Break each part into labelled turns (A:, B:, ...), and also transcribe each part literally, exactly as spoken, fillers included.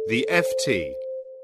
A: The F T.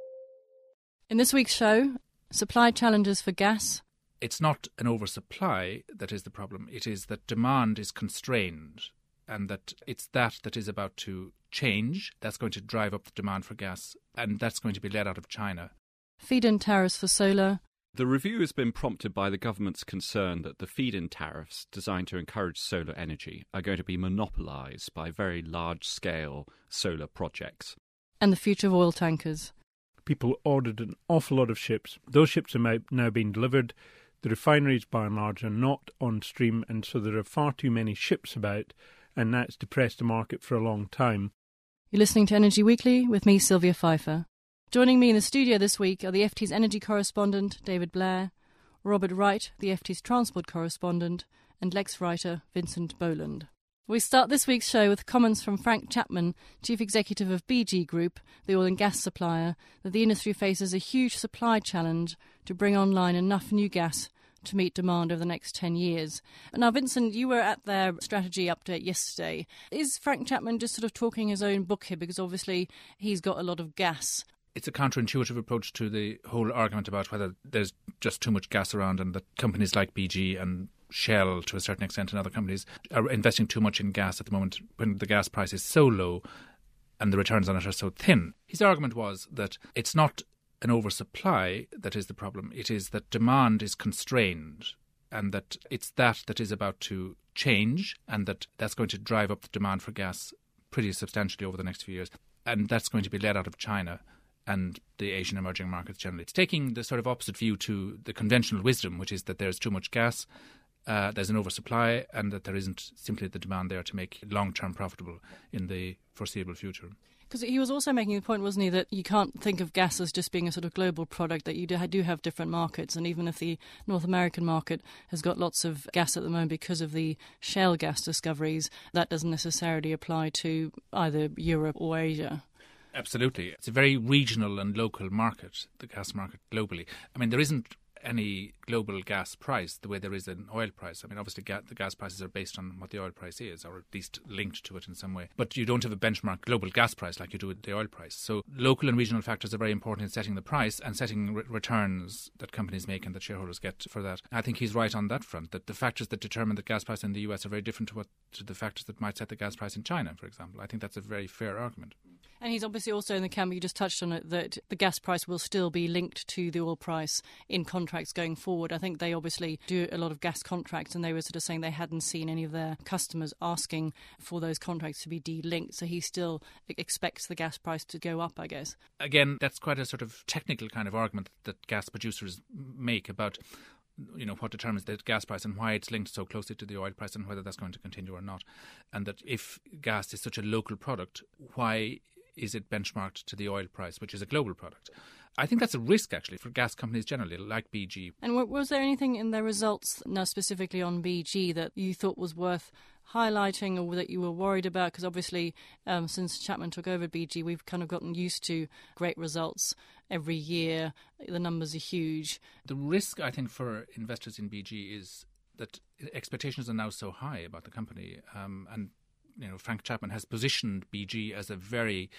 B: In this week's show, supply challenges for gas.
C: It's not an oversupply that is the problem. It is that demand is constrained, and that it's that that is about to change. That's going to drive up the demand for gas, and that's going to be led out of China.
B: Feed-in tariffs for solar.
D: The review has been prompted by the government's concern that the feed-in tariffs designed to encourage solar energy are going to be monopolised by very large-scale solar projects.
B: And the future of oil tankers.
E: People ordered an awful lot of ships. Those ships are now being delivered. The refineries, by and large, are not on stream, and so there are far too many ships about, and that's depressed the market for a long time.
B: You're listening to Energy Weekly with me, Sylvia Pfeiffer. Joining me in the studio this week are the F T's energy correspondent, David Blair, Robert Wright, the F T's transport correspondent, and Lex writer, Vincent Boland. We start this week's show with comments from Frank Chapman, Chief Executive of B G Group, the oil and gas supplier, that the industry faces a huge supply challenge to bring online enough new gas to meet demand over the next ten years. Now, Vincent, you were at their strategy update yesterday. Is Frank Chapman just sort of talking his own book here? Because obviously he's got a lot of gas.
C: It's a counterintuitive approach to the whole argument about whether there's just too much gas around and that companies like B G and Shell, to a certain extent, and other companies are investing too much in gas at the moment when the gas price is so low and the returns on it are so thin. His argument was that it's not an oversupply that is the problem. It is that demand is constrained, and that it's that that is about to change, and that that's going to drive up the demand for gas pretty substantially over the next few years. And that's going to be led out of China and the Asian emerging markets generally. It's taking the sort of opposite view to the conventional wisdom, which is that there's too much gas, uh, there's an oversupply, and that there isn't simply the demand there to make it long-term profitable in the foreseeable future.
B: Because he was also making the point, wasn't he, that you can't think of gas as just being a sort of global product, that you do have different markets. And even if the North American market has got lots of gas at the moment because of the shale gas discoveries, that doesn't necessarily apply to either Europe or Asia. Absolutely.
C: It's a very regional and local market, the gas market globally. I mean, there isn't any global gas price the way there is an oil price. I mean, obviously ga- the gas prices are based on what the oil price is, or at least linked to it in some way. But you don't have a benchmark global gas price like you do with the oil price. So local and regional factors are very important in setting the price and setting re- returns that companies make and that shareholders get for that. I think he's right on that front, that the factors that determine the gas price in the U S are very different to what to the factors that might set the gas price in China, for example. I think that's a very fair argument.
B: And he's obviously also in the camp, you just touched on it, that the gas price will still be linked to the oil price in contracts going forward. I think they obviously do a lot of gas contracts, and they were sort of saying they hadn't seen any of their customers asking for those contracts to be de-linked. So he still expects the gas price to go up, I guess.
C: Again, that's quite a sort of technical kind of argument that gas producers make about, you know, what determines the gas price and why it's linked so closely to the oil price and whether that's going to continue or not. And that if gas is such a local product, why is it benchmarked to the oil price, which is a global product? I think that's a risk, actually, for gas companies generally, like B G.
B: And was there anything in their results, now specifically on B G, that you thought was worth highlighting or that you were worried about? Because obviously, um, since Chapman took over B G, we've kind of gotten used to great results every year. The numbers are huge.
C: The risk, I think, for investors in B G is that expectations are now so high about the company, um, and you know, Frank Chapman has positioned B G as a very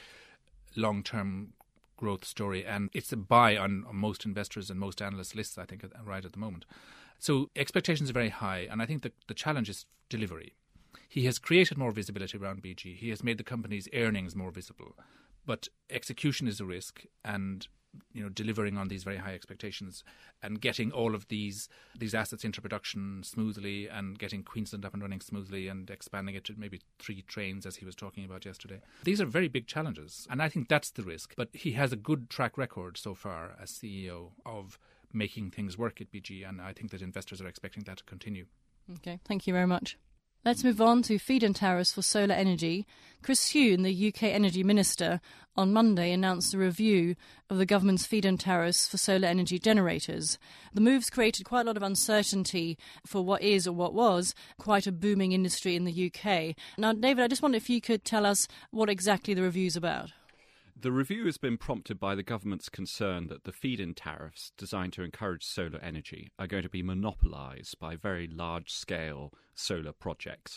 C: long-term growth story, and it's a buy on, on most investors and most analysts' lists, I think, right at the moment. So expectations are very high, and I think that the challenge is delivery. He has created more visibility around B G. He has made the company's earnings more visible, but execution is a risk, and you know, delivering on these very high expectations and getting all of these these assets into production smoothly and getting Queensland up and running smoothly and expanding it to maybe three trains, as he was talking about yesterday. These are very big challenges, and I think that's the risk. But he has a good track record so far as C E O of making things work at B G, and I think that investors are expecting that to continue.
B: Okay, thank you very much. Let's move on to feed-in tariffs for solar energy. Chris Huhne, the U K Energy Minister, on Monday announced a review of the government's feed-in tariffs for solar energy generators. The moves created quite a lot of uncertainty for what is or what was quite a booming industry in the U K. Now, David, I just wonder if you could tell us what exactly the review's about.
D: The review has been prompted by the government's concern that the feed-in tariffs designed to encourage solar energy are going to be monopolised by very large-scale solar projects.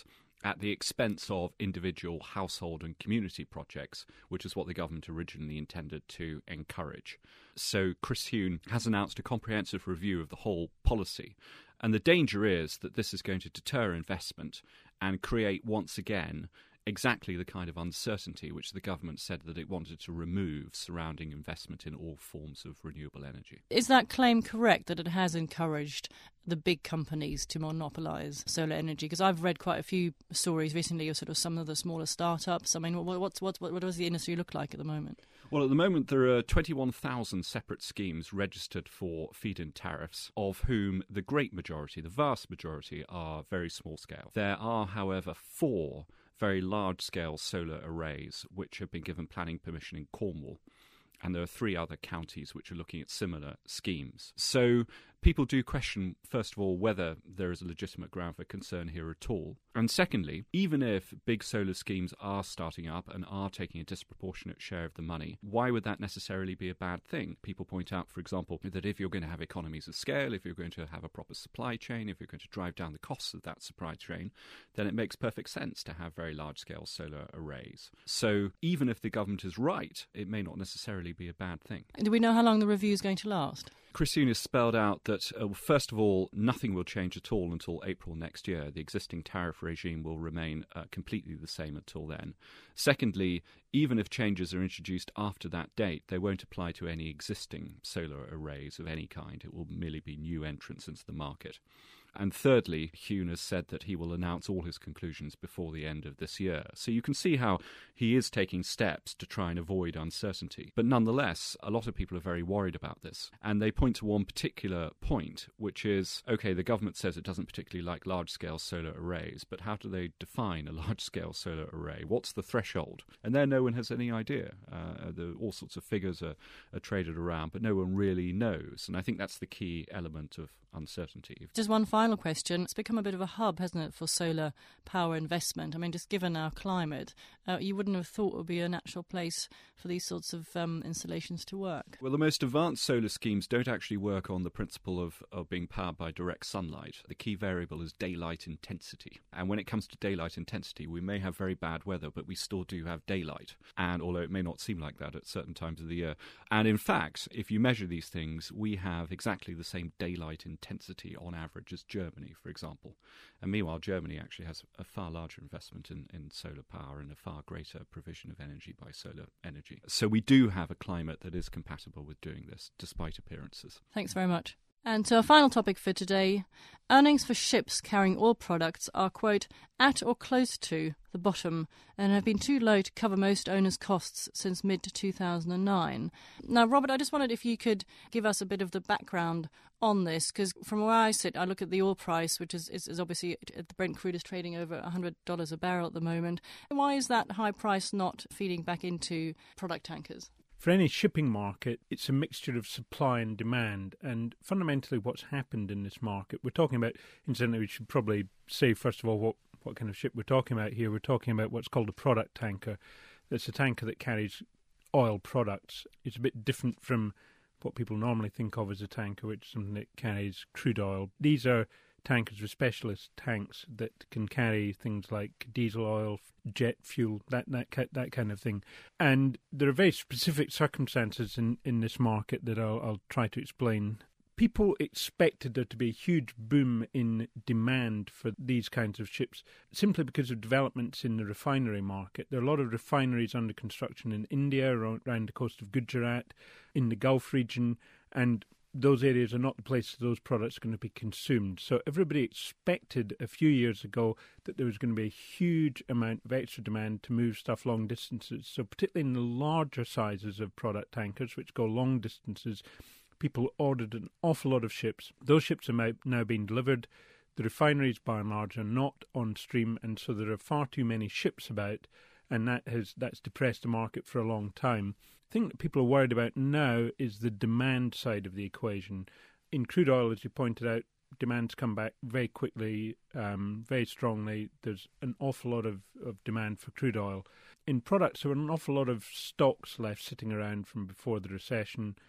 D: at the expense of individual household and community projects, which is what the government originally intended to encourage. So Chris Huhne has announced a comprehensive review of the whole policy. And the danger is that this is going to deter investment and create, once again, exactly the kind of uncertainty which the government said that it wanted to remove surrounding investment in all forms of renewable energy.
B: Is that claim correct, that it has encouraged the big companies to monopolise solar energy? Because I've read quite a few stories recently of sort of some of the smaller startups. I mean, what, what's, what, what does the industry look like at the moment?
D: Well, at the moment, there are twenty-one thousand separate schemes registered for feed-in tariffs, of whom the great majority, the vast majority, are very small scale. There are, however, four very large-scale solar arrays which have been given planning permission in Cornwall. And there are three other counties which are looking at similar schemes. So people do question, first of all, whether there is a legitimate ground for concern here at all. And secondly, even if big solar schemes are starting up and are taking a disproportionate share of the money, why would that necessarily be a bad thing? People point out, for example, that if you're going to have economies of scale, if you're going to have a proper supply chain, if you're going to drive down the costs of that supply chain, then it makes perfect sense to have very large-scale solar arrays. So even if the government is right, it may not necessarily be a bad thing.
B: Do we know how long the review is going to last?
D: Chris Huhne has spelled out that, uh, first of all, nothing will change at all until April next year. The existing tariff regime will remain uh, completely the same until then. Secondly, even if changes are introduced after that date, they won't apply to any existing solar arrays of any kind. It will merely be new entrants into the market. And thirdly, Huhne has said that he will announce all his conclusions before the end of this year. So you can see how he is taking steps to try and avoid uncertainty. But nonetheless, a lot of people are very worried about this. And they point to one particular point, which is, OK, the government says it doesn't particularly like large-scale solar arrays, but how do they define a large-scale solar array? What's the threshold? And there no one has any idea. Uh, the, all sorts of figures are, are traded around, but no one really knows. And I think that's the key element of uncertainty.
B: Just one final question. It's become a bit of a hub, hasn't it, for solar power investment? I mean, just given our climate, uh, you wouldn't have thought it would be a natural place for these sorts of um, installations to work.
D: Well, the most advanced solar schemes don't actually work on the principle of, of being powered by direct sunlight. The key variable is daylight intensity. And when it comes to daylight intensity, we may have very bad weather, but we still do have daylight. And although it may not seem like that at certain times of the year. And in fact, if you measure these things, we have exactly the same daylight intensity intensity on average as Germany, for example. And meanwhile, Germany actually has a far larger investment in, in solar power and a far greater provision of energy by solar energy. So we do have a climate that is compatible with doing this, despite appearances.
B: Thanks very much. And to our final topic for today, earnings for ships carrying oil products are, quote, at or close to the bottom and have been too low to cover most owners' costs since mid two thousand nine. Now, Robert, I just wondered if you could give us a bit of the background on this, because from where I sit, I look at the oil price, which is, is, is obviously, the Brent crude is trading over one hundred dollars a barrel at the moment. Why is that high price not feeding back into product tankers?
E: For any shipping market, it's a mixture of supply and demand. And fundamentally what's happened in this market, we're talking about, incidentally, we should probably say, first of all, what, what kind of ship we're talking about here. We're talking about what's called a product tanker. That's a tanker that carries oil products. It's a bit different from what people normally think of as a tanker, which is something that carries crude oil. These are tankers with specialist tanks that can carry things like diesel oil, jet fuel, that that that kind of thing. And there are very specific circumstances in, in this market that I'll, I'll try to explain. People expected there to be a huge boom in demand for these kinds of ships simply because of developments in the refinery market. There are a lot of refineries under construction in India, around, around the coast of Gujarat, in the Gulf region, and those areas are not the places those products are going to be consumed. So everybody expected a few years ago that there was going to be a huge amount of extra demand to move stuff long distances. So particularly in the larger sizes of product tankers, which go long distances, people ordered an awful lot of ships. Those ships are now being delivered. The refineries, by and large, are not on stream, and so there are far too many ships about, and that has that's depressed the market for a long time. The thing that people are worried about now is the demand side of the equation. In crude oil, as you pointed out, demand's come back very quickly, um, very strongly. There's an awful lot of, of demand for crude oil. In products, there are an awful lot of stocks left sitting around from before the recession.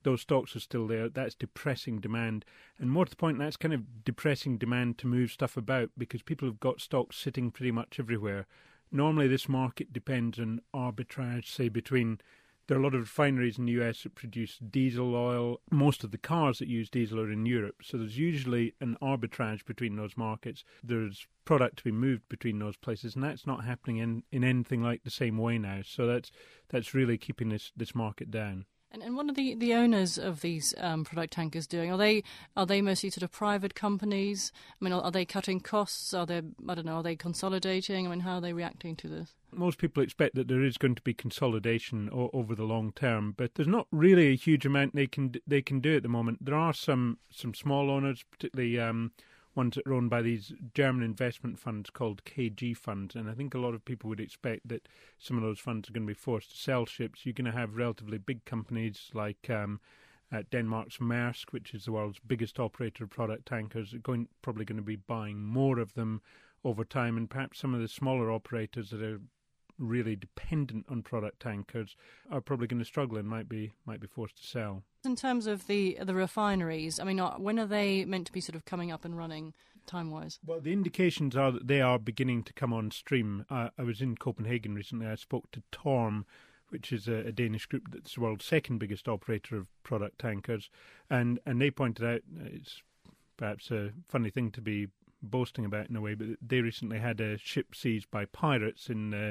E: those stocks are still there. That's depressing demand. And more to the point, that's kind of depressing demand to move stuff about because people have got stocks sitting pretty much everywhere. Normally this market depends on arbitrage, say, between... There are a lot of refineries in the U S that produce diesel oil. Most of the cars that use diesel are in Europe. So there's usually an arbitrage between those markets. There's product to be moved between those places, and that's not happening in, in anything like the same way now. So that's that's really keeping this, this market down.
B: And, and what are the, the owners of these um, product tankers doing? Are they are they mostly sort of private companies? I mean, are, are they cutting costs? Are they, I don't know, are they consolidating? I mean, how are they reacting to this?
E: Most people expect that there is going to be consolidation o- over the long term, but there's not really a huge amount they can they can do at the moment. There are some, some small owners, particularly um, ones that are owned by these German investment funds called K G funds, and I think a lot of people would expect that some of those funds are going to be forced to sell ships. You're going to have relatively big companies like um, uh, Denmark's Maersk, which is the world's biggest operator of product tankers, are going probably going to be buying more of them over time, and perhaps some of the smaller operators that are really dependent on product tankers are probably going to struggle and might be might be forced to sell.
B: In terms of the the refineries, I mean, when are they meant to be sort of coming up and running time-wise?
E: Well, the indications are that they are beginning to come on stream. Uh, I was in Copenhagen recently. I spoke to Torm, which is a, a Danish group that's the world's second biggest operator of product tankers, and, and they pointed out, it's perhaps a funny thing to be boasting about in a way, but they recently had a ship seized by pirates in uh,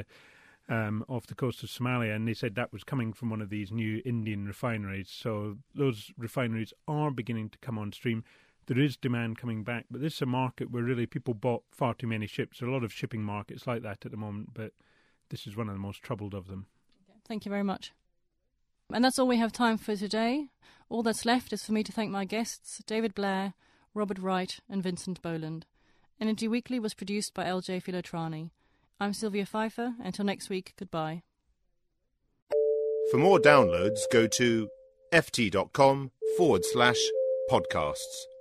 E: Um, off the coast of Somalia, and they said that was coming from one of these new Indian refineries. So those refineries are beginning to come on stream. There is demand coming back, but this is a market where really people bought far too many ships. There are a lot of shipping markets like that at the moment, but this is one of the most troubled of them.
B: Thank you very much. And that's all we have time for today. All that's left is for me to thank my guests, David Blair, Robert Wright and Vincent Boland. Energy Weekly was produced by L J Filotrani. I'm Sylvia Pfeiffer. Until next week, goodbye.
A: For more downloads, go to ft.com forward slash podcasts.